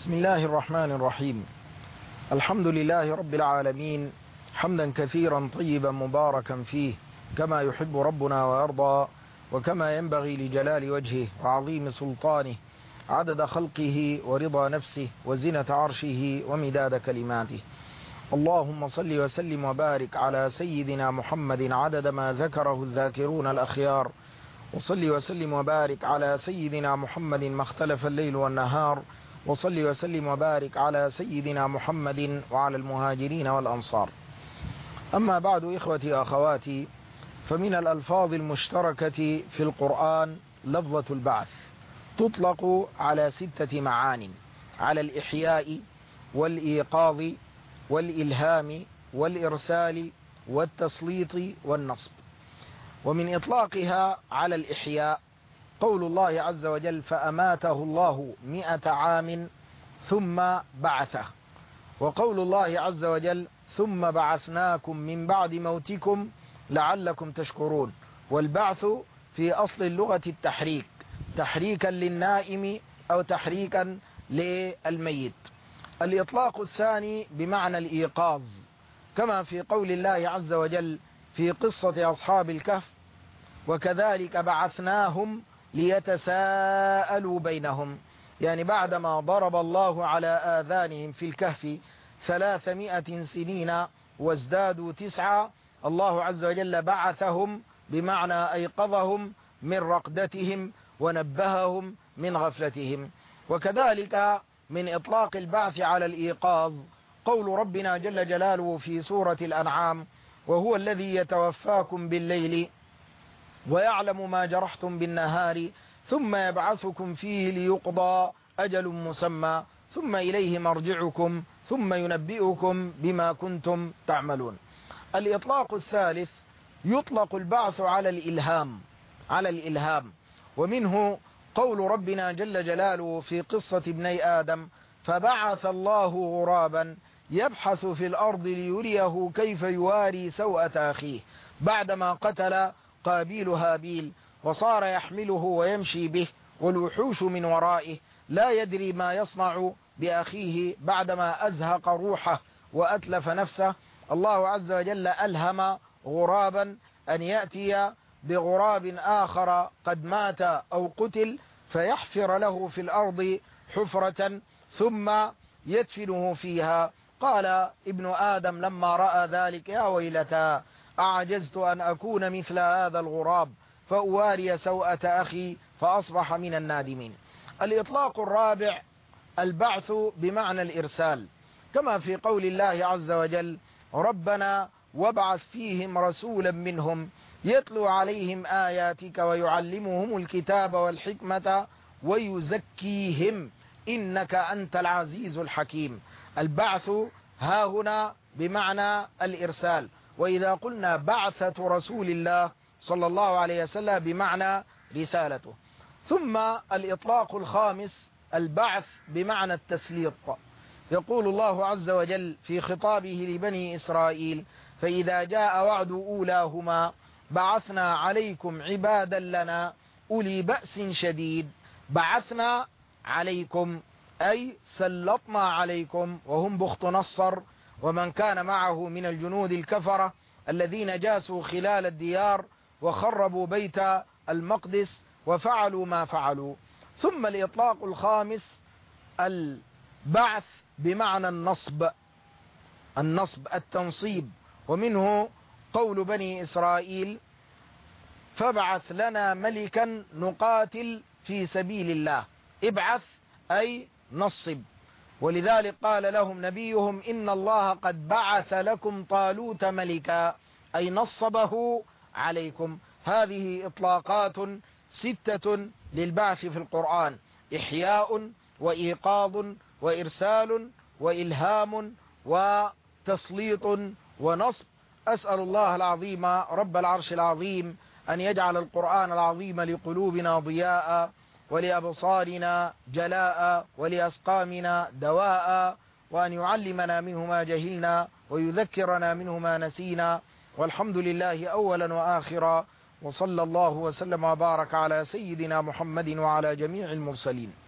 بسم الله الرحمن الرحيم. الحمد لله رب العالمين، حمدا كثيرا طيبا مباركا فيه كما يحب ربنا ويرضى، وكما ينبغي لجلال وجهه وعظيم سلطانه، عدد خلقه ورضا نفسه وزنة عرشه ومداد كلماته. اللهم صل وسلم وبارك على سيدنا محمد عدد ما ذكره الذاكرون الأخيار، وصل وسلم وبارك على سيدنا محمد ما اختلف الليل والنهار، وصل وسلم وبارك على سيدنا محمد وعلى المهاجرين والأنصار. أما بعد، إخوتي وأخواتي، فمن الألفاظ المشتركة في القرآن لفظة البعث، تطلق على 6 معان: على الإحياء والإيقاظ والإلهام والإرسال والتسليط والنصب. ومن إطلاقها على الإحياء قول الله عز وجل: فأماته الله 100 عام ثم بعثه. وقول الله عز وجل: ثم بعثناكم من بعد موتكم لعلكم تشكرون. والبعث في أصل اللغة التحريك، تحريكا للنائم أو تحريكا للميت. الإطلاق الثاني بمعنى الإيقاظ، كما في قول الله عز وجل في قصة أصحاب الكهف: وكذلك بعثناهم ليتساءلوا بينهم. يعني بعدما ضرب الله على آذانهم في الكهف 300 سنين وازدادوا 9، الله عز وجل بعثهم بمعنى أيقظهم من رقدتهم ونبههم من غفلتهم. وكذلك من إطلاق البعث على الإيقاظ قول ربنا جل جلاله في سورة الأنعام: وهو الذي يتوفاكم بالليل ويعلم ما جرحتم بالنهار ثم يبعثكم فيه ليقضى أجل مسمى ثم إليه مرجعكم ثم ينبئكم بما كنتم تعملون. الإطلاق الثالث يطلق البعث على الإلهام، ومنه قول ربنا جل جلاله في قصة ابني آدم: فبعث الله غرابا يبحث في الأرض ليريه كيف يواري سوءة أخيه، بعدما قتل قابيل هابيل وصار يحمله ويمشي به والوحوش من ورائه، لا يدري ما يصنع بأخيه بعدما أزهق روحه وأتلف نفسه. الله عز وجل ألهم غرابا أن يأتي بغراب آخر قد مات أو قتل فيحفر له في الأرض حفرة ثم يدفنه فيها. قال ابن آدم لما رأى ذلك: يا ويلتى أعجزت أن أكون مثل هذا الغراب فأواري سوءة أخي فأصبح من النادمين. الإطلاق الرابع البعث بمعنى الإرسال، كما في قول الله عز وجل: ربنا وابعث فيهم رسولا منهم يتلو عليهم آياتك ويعلمهم الكتاب والحكمة ويزكيهم إنك أنت العزيز الحكيم. البعث ها هنا بمعنى الإرسال، وإذا قلنا بعثة رسول الله صلى الله عليه وسلم بمعنى رسالته. ثم الإطلاق الخامس البعث بمعنى التسليط. يقول الله عز وجل في خطابه لبني إسرائيل: فإذا جاء وعد أولاهما بعثنا عليكم عبادا لنا أولي بأس شديد. بعثنا عليكم أي سلطنا عليكم، وهم بخت نصر ومن كان معه من الجنود الكفرة الذين جاسوا خلال الديار وخربوا بيت المقدس وفعلوا ما فعلوا. ثم الإطلاق الخامس البعث بمعنى النصب التنصيب، ومنه قول بني إسرائيل: فابعث لنا ملكا نقاتل في سبيل الله. ابعث أي نصب، ولذلك قال لهم نبيهم: إن الله قد بعث لكم طالوت ملكا، أي نصبه عليكم. هذه إطلاقات 6 للبعث في القرآن: إحياء وإيقاظ وإرسال وإلهام وتسليط ونصب. أسأل الله العظيم رب العرش العظيم أن يجعل القرآن العظيم لقلوبنا ضياء، ولأبصارنا جلاء، ولأسقامنا دواء، وأن يعلمنا منه ما جهلنا ويذكرنا منه ما نسينا. والحمد لله أولا وآخرا، وصلى الله وسلم وبارك على سيدنا محمد وعلى جميع المرسلين.